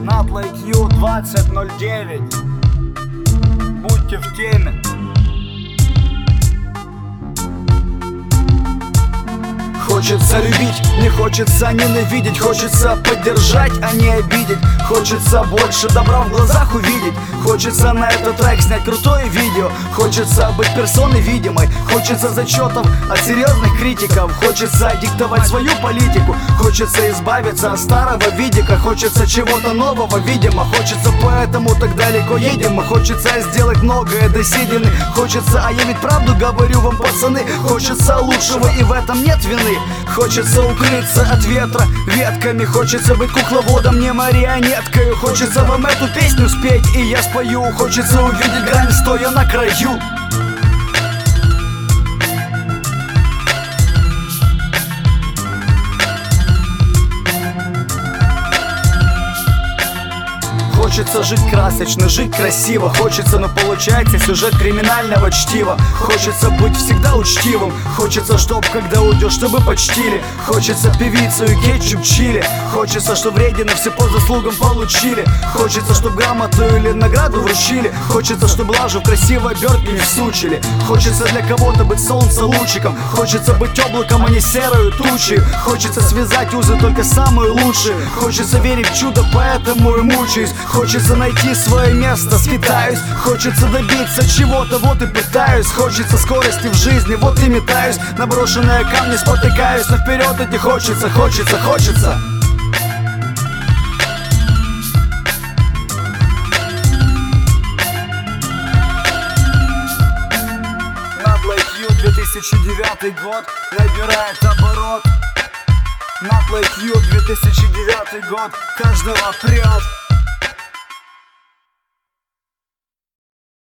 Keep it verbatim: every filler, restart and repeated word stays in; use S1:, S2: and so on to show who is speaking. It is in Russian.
S1: NotLikeU двадцать ноль девять. Будьте в теме. Хочется любить, не хочется ненавидеть. Хочется поддержать, а не обидеть. Хочется больше добра в глазах увидеть. Хочется на этот трек снять крутое видео. Хочется быть персоной видимой. Хочется зачетов от серьезных критиков. Хочется диктовать свою политику. Хочется избавиться от старого видика. Хочется чего-то нового, видимо. Хочется, поэтому так далеко едем. Хочется сделать многое до седины. Хочется, а я ведь правду говорю вам, пацаны. Хочется лучшего, и в этом нет вины. Хочется укрыться от ветра ветками. Хочется быть кукловодом, не марионеткой. Хочется вам эту песню спеть, и я спою. Хочется увидеть грань, стоя на краю. Хочется жить красочно, жить красиво. Хочется, но получается сюжет криминального чтива. Хочется быть всегда учтивым. Хочется, чтоб когда уйдешь, чтобы почтили. Хочется певицу и кетчуп чили. Хочется, чтоб рейтинг все по заслугам получили. Хочется, чтоб грамоту или награду вручили. Хочется, чтоб лажу в красивой обертке не всучили. Хочется для кого-то быть солнце лучиком. Хочется быть облаком, а не серою тучей. Хочется связать узы только самые лучшие. Хочется верить в чудо, поэтому и мучаюсь. Хочется найти свое место, скитаюсь. Хочется добиться чего-то, вот и пытаюсь. Хочется скорости в жизни, вот и метаюсь. На брошенные камни спотыкаюсь, но вперед идти хочется, хочется, хочется. NotLikeU две тысячи девятый год набирает оборот. NotLikeU две тысячи девятый год каждого прет.